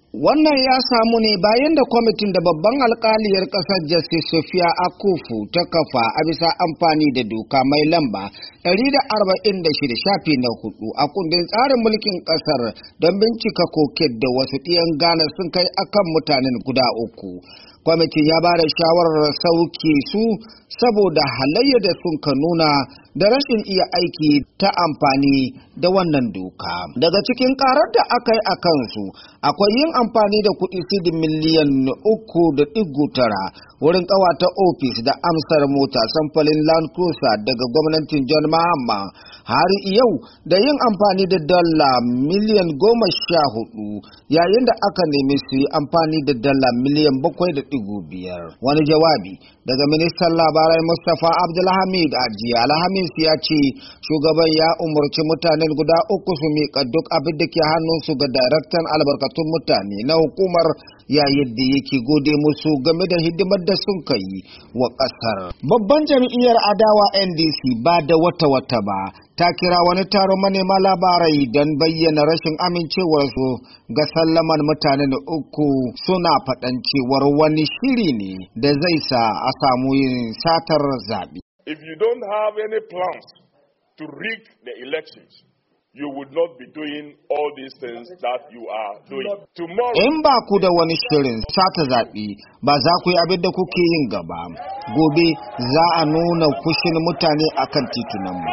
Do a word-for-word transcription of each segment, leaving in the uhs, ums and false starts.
Wannan ya samu ne bayan da kwamitin da babban alkaliyar ƙasar Justice Sophia Akufu ta kafa a bisa amfani da doka mai lamba ɗari da arba'in da shida shafi na hudu a kundin tsarin mulkin ƙasar don bincika koket da wasu ɗiyan Ghana sun kai akan mutanen guda uku. Kwamitin ya ba da shawarar sauke su saboda halayya da sun ka nuna da rashin iya aiki ta amfani da wannan doka. Daga cikin karar da aka yi a kansu akwai yin amfani da kuɗi sidin miliyan uku da ɗigo tara wurin ƙawata ofis da amsar mota samfalin Land Cruiser daga gwamnatin John Mahama, har yau da yin amfani da dala miliyan goma sha hudu yayin da aka nemi su yi amfani da dala miliyan bakwai da ɗigo biyar. Wani jawabi daga ministan labarai Mustapha Abdulhamid Ajiya Alhamis ya ce shugaban ya umarci mutanen guda uku su miƙa duk abin da ke hannunsu ga daraktan albarkatun mutane na hukumar, yayin da yake gode musu game da hidimar da sun kai wa ƙasar. Babban jam'iyyar adawa N D C ba da wata-wata ba ta kira wani taron manema labarai don bayyana rashin amincewarsu ga sallaman mutanen uku, suna faɗan cewar wani shiri ne da zai sa a samu yin satar zaɓe. If you don't have any plans to rig the elections, you would not be doing all these things that you are doing. Tomorrow, in ba ku da wani shirin sata zaɓe, ba za ku yi abin da kuke yin gaba. Gobe za a nuna fushin mutane akan titunanmu.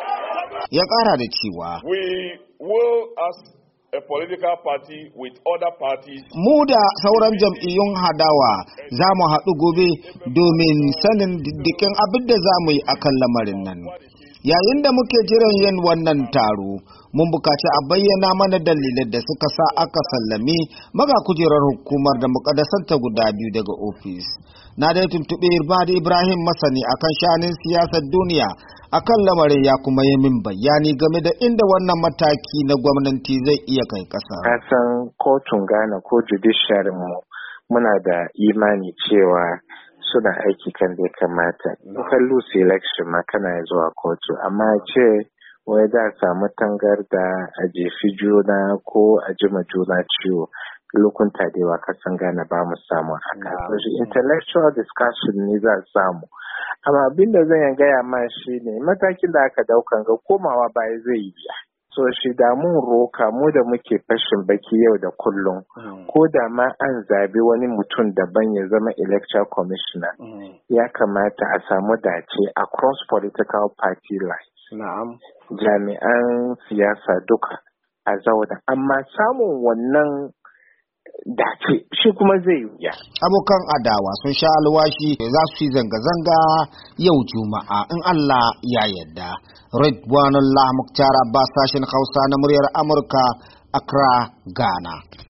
Ya ƙara da cewa, we will as a political party with other parties. Mu da sauran jam'iyyun hadawa za mu haɗu gobe domin sanin diddikin abin da za mu yi akan lamarin nan. Yayin da muke jiran yin wannan taro, mun bukaci a bayyana mana dalilan da suka sa aka sallami maga kujerar hukumar da mukaddasanta guda biyu daga ofis. Na dai tuntuɓe Irbadi Ibrahim masani akan shanin siyasar duniya akan lamarin, ya kuma yi min bayani game da inda wannan mataki na gwamnati zai iya kai ƙasa. Kasan kotun Ghana ko judiciary mu muna da imani cewa suna aiki kan da ya kamata. Ka lose election ma kana zuwa kotu, amma ce wai da samu tangarda a jefi juna ko a jima juna ciwo lokunta da yawa kasan Ghana ba mu samu haka. So intellectual discussion ne za samu. Amma abin da zan gaya ma shi ne matakin da aka daukan ga komawa baya zai yi biya. So shi da mun roka mu da muke fashin baki yau da kullum, mm. ko da ma an zabi wani mutum daban ya zama electoral commissioner, mm. ya kamata a samu dace across political party lines. Na'am. Jami'an siyasa duka a zauna, amma samun wannan dace shi kuma zai wuya. Abokan adawa sun sha alwashi za su yi zanga-zanga yau Juma'a in Allah ya yarda. Ridwanullah Muktar Abbas, sashen Hausa na muryar Amurka, Accra, Ghana.